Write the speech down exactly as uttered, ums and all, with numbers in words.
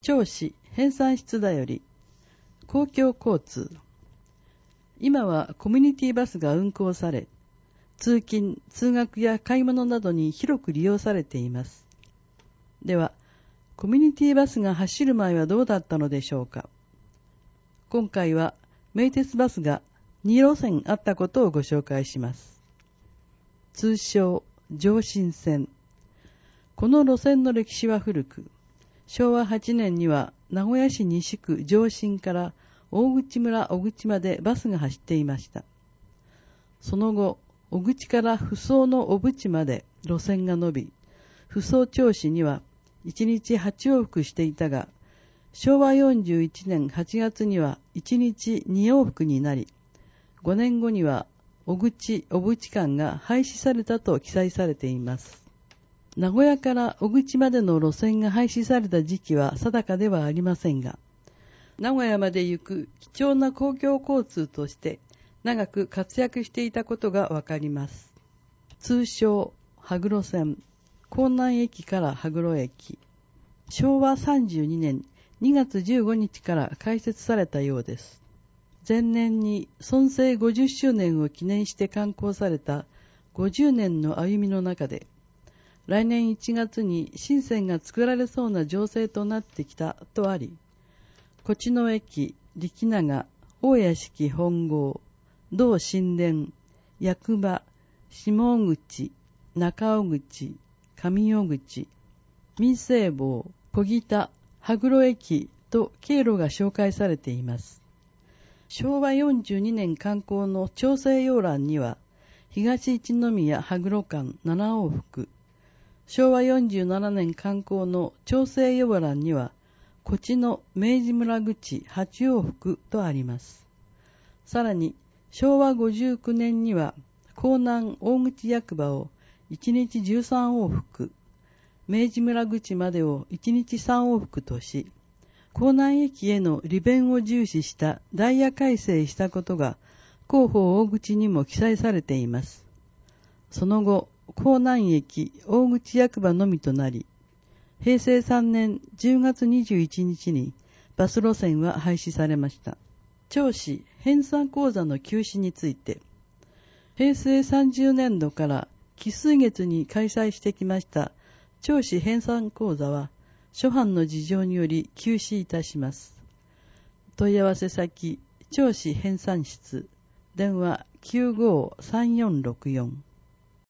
銚子編纂室だより公共交通。今はコミュニティバスが運行され、通勤、通学や買い物などに広く利用されています。では、コミュニティバスが走る前はどうだったのでしょうか。今回は名鉄バスがに路線あったことをご紹介します。通称上信線。この路線の歴史は古く、しょうわはちねんには名古屋市西区上信から大口村小口までバスが走っていました。その後、小口から扶桑の小渕まで路線が伸び、扶桑銚子にはいちにちはち往復していたが、しょうわよんじゅういちねんはちがつにはいちにちに往復になり、ごねんごには小口小渕間が廃止されたと記載されています。名古屋から小口までの路線が廃止された時期は定かではありませんが、名古屋まで行く貴重な公共交通として長く活躍していたことがわかります。通称羽黒線、江南駅から羽黒駅。しょうわさんじゅうにねんにがつじゅうごにちから開設されたようです。前年に創成ごじゅっしゅうねんを記念して刊行されたごじゅうねんの歩みの中で、来年いちがつに新線が作られそうな情勢となってきたとあり、越野駅、力長、大屋敷本郷、同神殿、役場、下小口、中小口、上小口、民生坊、小北、羽黒駅と経路が紹介されています。しょうわよんじゅうにねん刊行の調整要覧には、東一宮羽黒間なな往復、しょうわよんじゅうななねん刊行の調整要覧には、越野明治村口はち往復とあります。さらに、しょうわごじゅうきゅうねんには、江南大口役場をいちにちじゅうさん往復、明治村口までをいちにちさん往復とし、江南駅への利便を重視したダイヤ改正したことが広報大口にも記載されています。その後、江南駅大口役場のみとなり、へいせいさんねんじゅうがつにじゅういちにちにバス路線は廃止されました。銚子編纂講座の休止について、へいせいさんじゅうねんどから奇数月に開催してきました銚子編纂講座は諸般の事情により休止いたします。問い合わせ先、銚子編纂室、電話 きゅうごーさんよんろくよん